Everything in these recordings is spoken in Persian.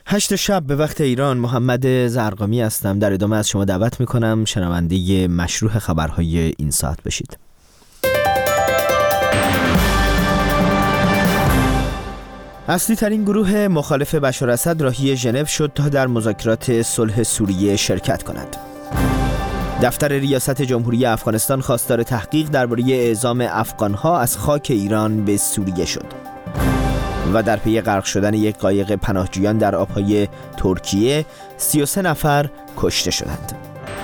8 شب به وقت ایران، محمد زرقامی هستم. در ادامه از شما دعوت میکنم شنونده مشروع خبرهای این ساعت بشید. اصلی ترین گروه مخالف بشار اسد راهی ژنو شد تا در مذاکرات صلح سوریه شرکت کند. دفتر ریاست جمهوری افغانستان خواستار تحقیق درباره اعزام افغانها از خاک ایران به سوریه شد. و در پی غرق شدن یک قایق پناهجویان در آبهای ترکیه 33 نفر کشته شدند.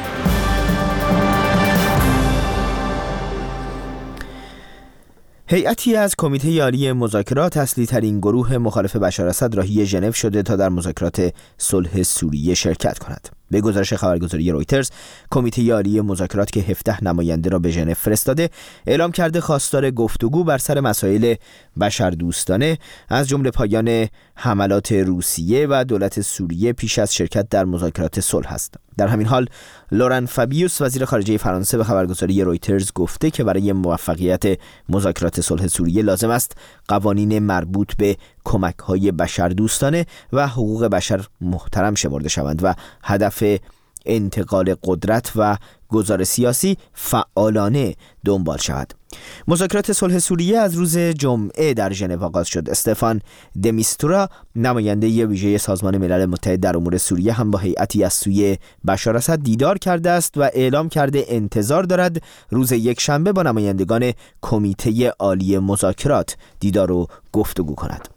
هیئتی از کمیته عالی مذاکرات، اصلی ترین گروه مخالف بشار اسد، راهی ژنو شده تا در مذاکرات صلح سوریه شرکت کند. به گزارش خبرگزاری رویترز، کمیته عالی مذاکرات که 17 نماینده را به ژنو فرستاده، اعلام کرده خواستار گفتگو بر سر مسائل بشردوستانه از جمله پایان حملات روسیه و دولت سوریه پیش از شرکت در مذاکرات صلح است. در همین حال لوران فابیوس، وزیر خارجه فرانسه، به خبرگزاری رویترز گفته که برای موفقیت مذاکرات صلح سوریه لازم است قوانین مربوط به کمک‌های بشردوستانه و حقوق بشر محترم شمرده شوند و هدف انتقال قدرت و گذار سیاسی فعالانه دنبال شود. مذاکرات صلح سوریه از روز جمعه در ژنو آغاز شد. استفان د میستورا، نماینده ویژه سازمان ملل متحد در امور سوریه، هم با هیئتی از سوی بشار اسد دیدار کرده است و اعلام کرده انتظار دارد روز یکشنبه با نمایندگان کمیته عالی مذاکرات دیدار و گفتگو کند.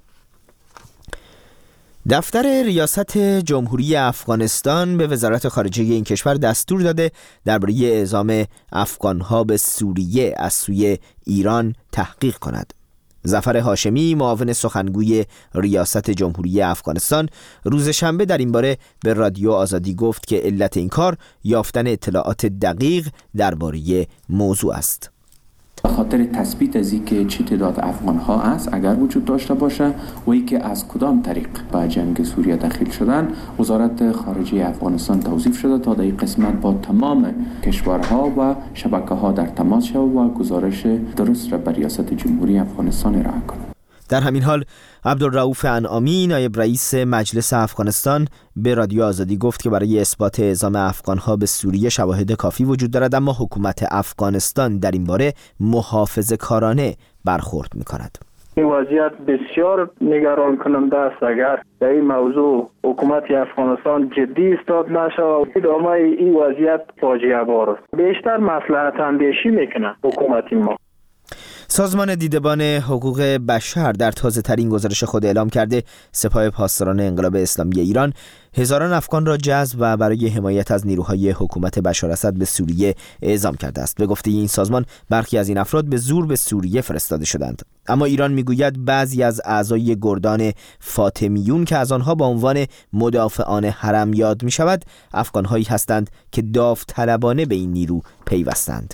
دفتر ریاست جمهوری افغانستان به وزارت خارجه این کشور دستور داده درباره اعزام افغانها به سوریه از سوی ایران تحقیق کند. ظفر هاشمی، معاون سخنگوی ریاست جمهوری افغانستان، روز شنبه در این باره به رادیو آزادی گفت که علت این کار یافتن اطلاعات دقیق درباره موضوع است. به خاطر تثبیت از اینکه چه تعداد افغان ها است اگر وجود داشته باشه و اینکه از کدام طریق به جنگ سوریه داخل شدن، وزارت خارجه افغانستان توصیف شده تا در این قسمت با تمام کشورها و شبکه ها در تماس شود و گزارش درست را به ریاست جمهوری افغانستان ارائه کنند. در همین حال عبدالرؤوف انعامی، نایب رئیس مجلس افغانستان، به رادیو آزادی گفت که برای اثبات اعزام افغانها به سوریه شواهد کافی وجود دارد، اما حکومت افغانستان در این باره محافظه‌کارانه برخورد می‌کند. این وضعیت بسیار نگران کننده است. اگر در این موضوع حکومت افغانستان جدی استاد نشه و ادامه این وضعیت فاجعه بار است، بیشتر مصلحت اندیشی میکنه حکومت ما. سازمان دیدبان حقوق بشر در تازه‌ترین گزارش خود اعلام کرده سپاه پاسداران انقلاب اسلامی ایران هزاران افغان را جذب و برای حمایت از نیروهای حکومت بشار اسد به سوریه اعزام کرده است. به گفته این سازمان، برخی از این افراد به زور به سوریه فرستاده شدند. اما ایران میگوید بعضی از اعضای گردان فاطمیون که از آنها با عنوان مدافعان حرم یاد می شود، افغان‌هایی هستند که داوطلبانه به این نیرو پیوستند.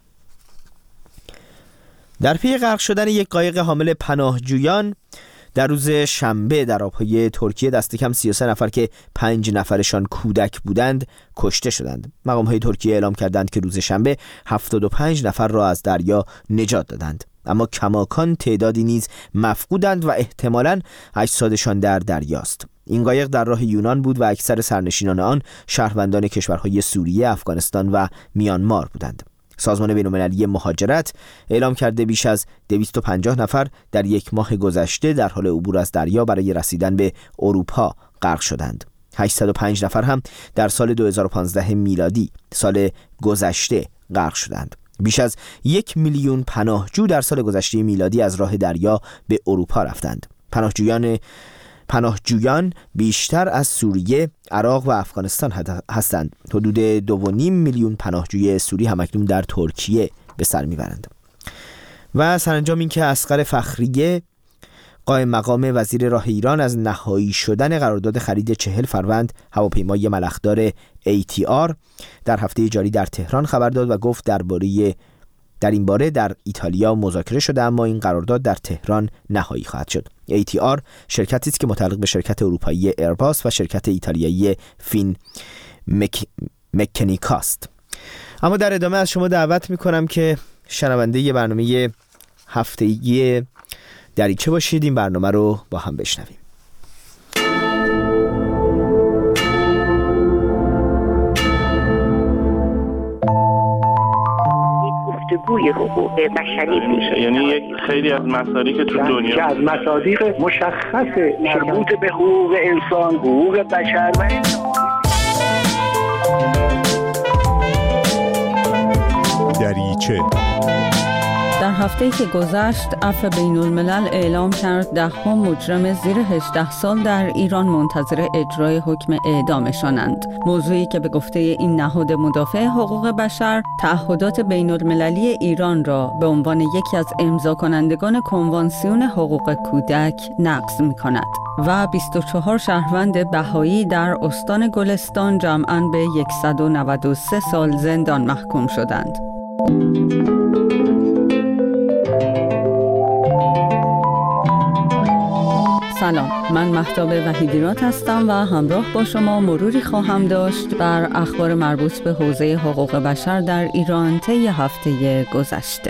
در پی غرق شدن یک قایق حامل پناهجویان در روز شنبه در آبهای ترکیه، دست کم 33 نفر که 5 نفرشان کودک بودند کشته شدند. مقام‌های ترکیه اعلام کردند که روز شنبه 75 نفر را از دریا نجات دادند، اما کماکان تعدادی نیز مفقودند و احتمالاً اجسادشان در دریاست. این قایق در راه یونان بود و اکثر سرنشینان آن شهروندان کشورهای سوریه، افغانستان و میانمار بودند. سازمان بین‌المللی مهاجرت اعلام کرده بیش از 250 نفر در یک ماه گذشته در حال عبور از دریا برای رسیدن به اروپا غرق شدند. 805 نفر هم در سال 2015 میلادی، سال گذشته، غرق شدند. بیش از 1 میلیون پناهجو در سال گذشته میلادی از راه دریا به اروپا رفتند. پناهجویان بیشتر از سوریه، عراق و افغانستان هستند. حدود 2.5 میلیون پناهجوی سوری همکنون در ترکیه به سر میبرند. و سرانجام این که اصغر فخریه، قائم مقام وزیر راه ایران، از نهایی شدن قرارداد خرید 40 فروند هواپیمای ملخدار ATR در هفته جاری در تهران خبر داد و گفت در این باره در ایتالیا مذاکره شده، اما این قرارداد در تهران نهایی خواهد شد. ATR شرکتی است که متعلق به شرکت اروپایی ایرباس و شرکت ایتالیایی فین مکانیکاست. اما در ادامه از شما دعوت میکنم که شنونده برنامه هفتگی دریچه باشید. این برنامه رو با هم بشنویم. الگوی حقوق بشری میشه. یعنی یک خیلی از مصادیق تو دنیا از مصادیق مشخص مربوط به حقوق انسان، حقوق بشر و دریچه. در هفته‌ای که گذشت عفو بین‌الملل اعلام کرد 10 مجرم زیر 18 سال در ایران منتظر اجرای حکم اعدامشانند. موضوعی که به گفته این نهاد مدافع حقوق بشر تعهدات بین‌المللی ایران را به عنوان یکی از امضا کنندگان کنوانسیون حقوق کودک نقض می‌کند و 24 شهروند بهایی در استان گلستان جمعاً به 193 سال زندان محکوم شدند. سلام، من مهتاب وحیدیرات هستم و همراه با شما مروری خواهم داشت بر اخبار مربوط به حوزه حقوق بشر در ایران طی هفته گذشته.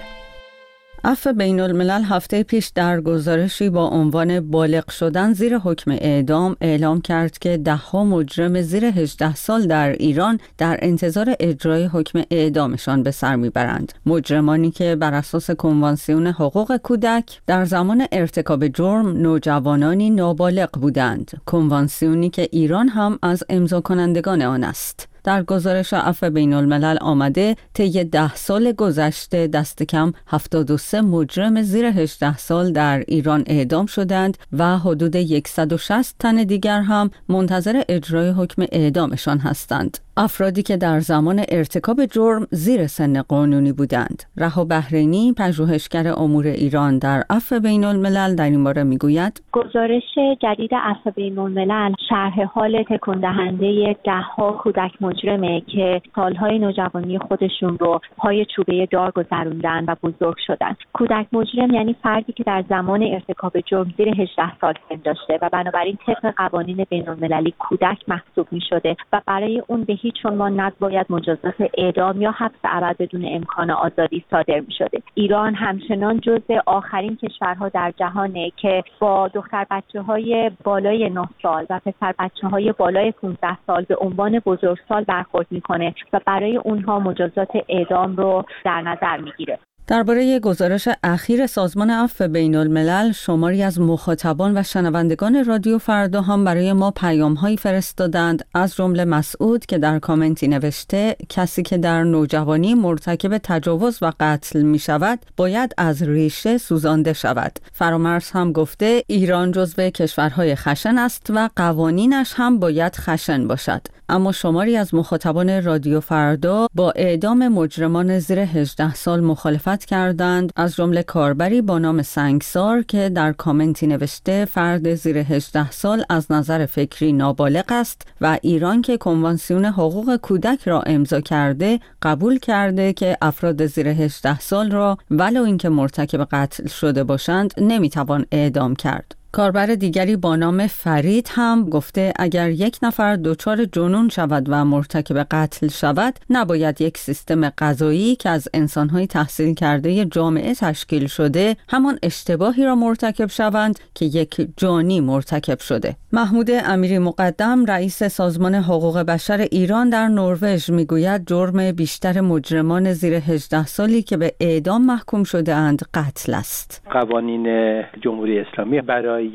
عفو بین‌الملل هفته پیش در گزارشی با عنوان بالغ شدن زیر حکم اعدام اعلام کرد که 10 مجرم زیر 18 سال در ایران در انتظار اجرای حکم اعدامشان به سر میبرند. مجرمانی که بر اساس کنوانسیون حقوق کودک در زمان ارتکاب جرم نوجوانانی نابالغ بودند، کنوانسیونی که ایران هم از امضا کنندگان آن است. در گزارش عفو بین‌الملل آمده طی 10 سال گذشته دست کم 73 مجرم زیر 18 سال در ایران اعدام شدند و حدود 160 تن دیگر هم منتظر اجرای حکم اعدامشان هستند. افرادی که در زمان ارتکاب جرم زیر سن قانونی بودند. رها بحرینی، پژوهشگر امور ایران در عفو بین‌الملل در این باره میگوید: گزارش جدید عفو بین‌الملل شرح حال تکان دهنده 10 کودک مجرمه که سالهای نوجوانی خودشون رو پای چوبه دار گذروندن و بزرگ شدن. کودک مجرم یعنی فردی که در زمان ارتکاب جرم زیر 18 سال سن داشته و بنابراین طبق قوانین بین‌المللی کودک محسوب می‌شده و برای اون به هیچ عنوان نباید مجازات اعدام یا حبس ابد بدون امکان آزادی صادر می‌شده. ایران همچنان جزو آخرین کشورها در جهانه که با دختر بچه‌های بالای 9 سال و پسر بچه‌های بالای 15 سال به عنوان بزرگسال برخورد می‌کنه و برای اونها مجازات اعدام رو در نظر می‌گیره. درباره گزارش اخیر سازمان عفو بین‌الملل شماری از مخاطبان و شنوندگان رادیو فردا هم برای ما پیام‌هایی فرستادند، از جمله مسعود که در کامنتی نوشته کسی که در نوجوانی مرتکب تجاوز و قتل می‌شود باید از ریشه سوزانده شود. فرامرز هم گفته ایران جزو کشورهای خشن است و قوانینش هم باید خشن باشد. اما شماری از مخاطبان رادیو فردا با اعدام مجرمان زیر 18 سال مخالفت کردند، از جمله کاربری با نام سنگسار که در کامنتی نوشته فرد زیر 18 سال از نظر فکری نابالغ است و ایران که کنوانسیون حقوق کودک را امضا کرده قبول کرده که افراد زیر 18 سال را ولو اینکه مرتکب قتل شده باشند نمیتوان اعدام کرد. کاربر دیگری با نام فرید هم گفته اگر یک نفر دچار جنون شود و مرتکب قتل شود نباید یک سیستم قضایی که از انسان‌های تحصیل کرده جامعه تشکیل شده همان اشتباهی را مرتکب شوند که یک جانی مرتکب شده. محمود امیری مقدم رئیس سازمان حقوق بشر ایران در نروژ میگوید جرم بیشتر مجرمان زیر 18 سالی که به اعدام محکوم شده اند قتل است. قوانین جمهوری اسلامی برای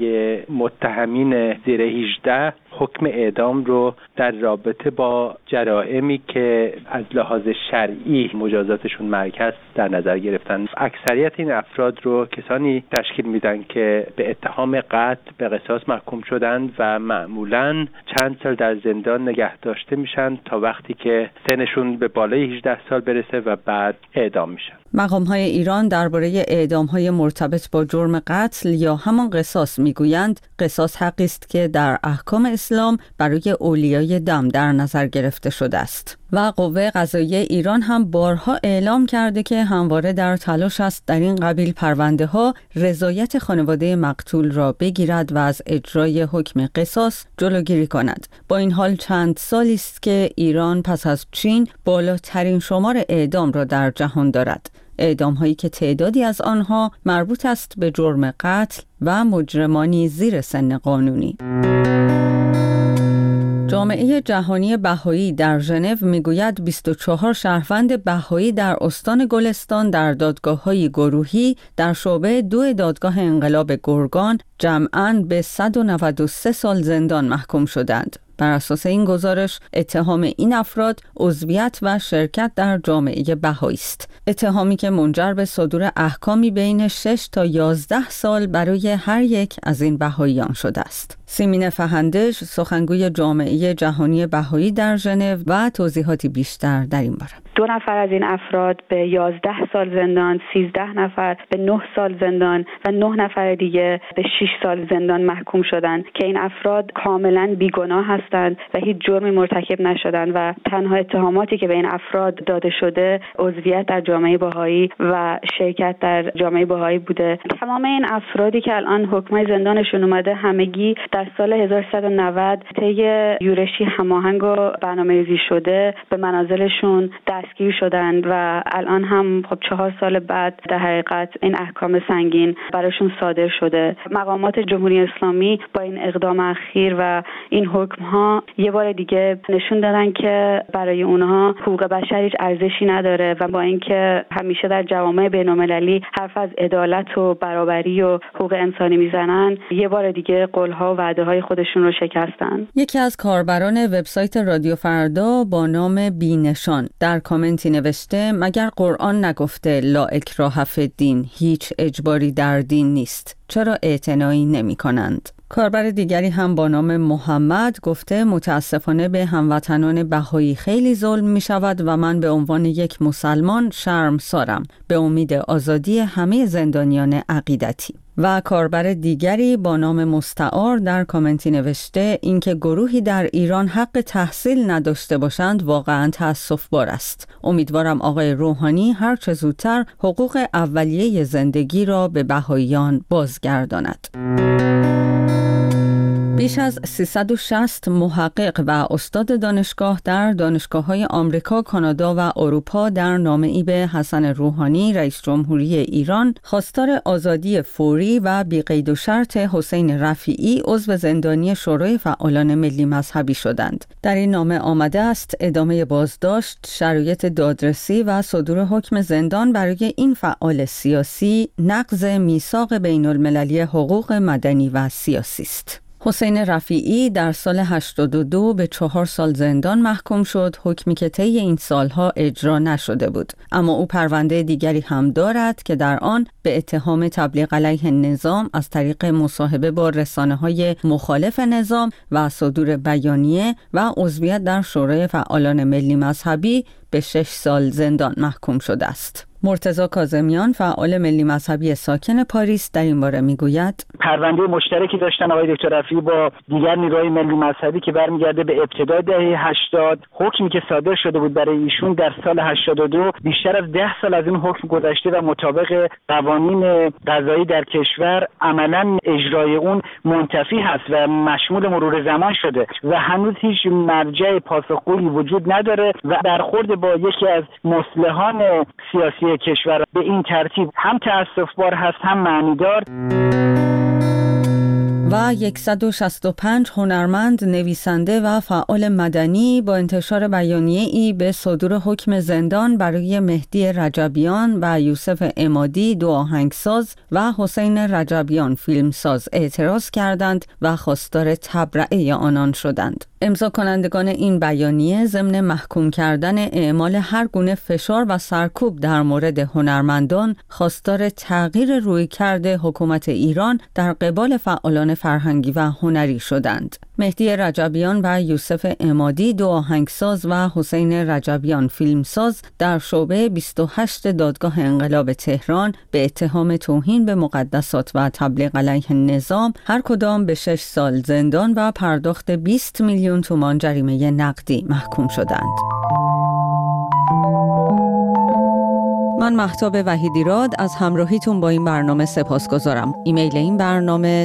متهمین زیر 18 حکم اعدام رو در رابطه با جرائمی که از لحاظ شرعی مجازاتشون مرگ است در نظر گرفتن. اکثریت این افراد رو کسانی تشکیل میدن که به اتهام قتل به قصاص محکوم شدند و معمولاً چند سال در زندان نگه داشته میشن تا وقتی که سنشون به بالای 18 سال برسه و بعد اعدام میشن. مقام‌های ایران درباره اعدام‌های مرتبط با جرم قتل یا همان قصاص میگویند قصاص حقی است که در احکام اسلام برای اولیای دم در نظر گرفته شده است و قوه قضاییه ایران هم بارها اعلام کرده که همواره در تلاش است در این قبیل پرونده‌ها رضایت خانواده مقتول را بگیرد و از اجرای حکم قصاص جلوگیری کند. با این حال چند سالی است که ایران پس از چین بالاترین شمار اعدام را در جهان دارد. اعدام‌هایی که تعدادی از آنها مربوط است به جرم قتل و مجرمانی زیر سن قانونی. جامعه جهانی بهایی در ژنو میگوید 24 شهروند بهایی در استان گلستان در دادگاه‌های گروهی در شعبه 2 دادگاه انقلاب گرگان جمعاً به 193 سال زندان محکوم شدند. بر اساس این گزارش اتهام این افراد عضویت و شرکت در جامعه بهایی است. اتهامی که منجر به صدور احکامی بین 6 تا 11 سال برای هر یک از این بهاییان شده است. سیمین فهندش، سخنگوی جامعه جهانی بهایی در ژنو و توضیحاتی بیشتر در این باره. 2 نفر از این افراد به 11 سال زندان، 13 نفر به 9 سال زندان و 9 نفر دیگه به 6 سال زندان محکوم شدند که این افراد کاملا بیگناه هستند و هیچ جرمی مرتکب نشدند و تنها اتهاماتی که به این افراد داده شده عضویت در جامعه بهایی و شرکت در جامعه بهایی بوده. تمام این افرادی که الان حکم زندانشون اومده همگی در سال 1390 طی یورشی هماهنگ و برنامه‌ریزی شده به منازلشون دستگیر شدند و الان هم 4 سال بعد در حقیقت این احکام سنگین براشون صادر شده. مقامات جمهوری اسلامی با این اقدام اخیر و این حکم ها یه بار دیگه نشون دادن که برای اونها حقوق بشر هیچ ارزشی نداره و با اینکه همیشه در جوامع بین‌المللی حرف از عدالت و برابری و حقوق انسانی میزنن، یه بار دیگه قول‌ها و وعده‌های خودشون رو شکستن. یکی از کاربران وبسایت رادیو فردا با نام بینشان در کامنتی نوشته مگر قرآن نگفته لا اکراه فی الدین، هیچ اجباری در دین نیست، چرا اعتنایی نمی کنند؟ کاربر دیگری هم با نام محمد گفته متاسفانه به هموطنان بهایی خیلی ظلم می شود و من به عنوان یک مسلمان شرمسارم به امید آزادی همه زندانیان عقیدتی. و کاربر دیگری با نام مستعار در کامنتی نوشته اینکه گروهی در ایران حق تحصیل نداشته باشند واقعا تأسف‌بار است. امیدوارم آقای روحانی هر چه زودتر حقوق اولیه زندگی را به بهاییان بازگرداند. بیش از 360 محقق و استاد دانشگاه در دانشگاه‌های آمریکا، کانادا و اروپا در نامه‌ای به حسن روحانی رئیس جمهوری ایران خواستار آزادی فوری و بی‌قید و شرط حسین رفیعی عضو زندانی شورای فعالان ملی مذهبی شدند. در این نامه آمده است ادامه بازداشت، شرایط دادرسی و صدور حکم زندان برای این فعال سیاسی نقض میثاق بین‌المللی حقوق مدنی و سیاسی است. حسین رفیعی در سال 82 به 4 سال زندان محکوم شد، حکمی که طی این سالها اجرا نشده بود. اما او پرونده دیگری هم دارد که در آن به اتهام تبلیغ علیه نظام از طریق مصاحبه با رسانه‌های مخالف نظام و صدور بیانیه و عضویت در شورای فعالان ملی مذهبی به 6 سال زندان محکوم شده است. مرتضی کاظمیان فعال ملی مذهبی ساکن پاریس در این باره میگوید پرونده مشترکی داشتن آقای دکتر رفیعی با دیگر نیروهای ملی مذهبی که برمیگرده به ابتدای دهه 80. حکمی که صادر شده بود برای ایشون در سال 82 بیشتر از 10 سال از این حکم گذشته و مطابق قوانین قضایی در کشور عملاً اجرای اون منتفی هست و مشمول مرور زمان شده و هنوز هیچ مرجع پاسخگویی وجود نداره و برخورد با یکی از مصلحان سیاسی کشور به این ترتیب هم تأسف‌بار هست هم معنیدار. و 165 هنرمند، نویسنده و فعال مدنی با انتشار بیانیه‌ای به صدور حکم زندان برای مهدی رجبیان و یوسف عمادی 2 آهنگساز و حسین رجبیان فیلمساز اعتراض کردند و خواستار تبرئه آنان شدند. امضا کنندگان این بیانیه ضمن محکوم کردن اعمال هر گونه فشار و سرکوب در مورد هنرمندان خواستار تغییر رویکرد حکومت ایران در قبال فعالان فرهنگی و هنری شدند. مهدی رجبیان و یوسف عمادی 2 آهنگساز و حسین رجبیان فیلمساز در شعبه 28 دادگاه انقلاب تهران به اتهام توهین به مقدسات و تبلیغ علیه نظام هر کدام به 6 سال زندان و پرداخت 20 میلیون تومان جریمه نقدی محکوم شدند. من مهتاب وحیدیراد از همراهیتون با این برنامه سپاسگزارم. ایمیل این برنامه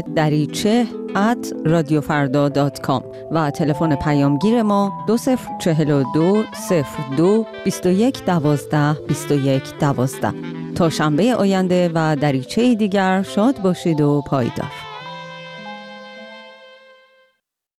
dariche@radiofarda.com و تلفن پیامگیر ما 2042 02 21 12 21 12. تا شنبه آینده و دریچه دیگر شاد باشید و پایدار.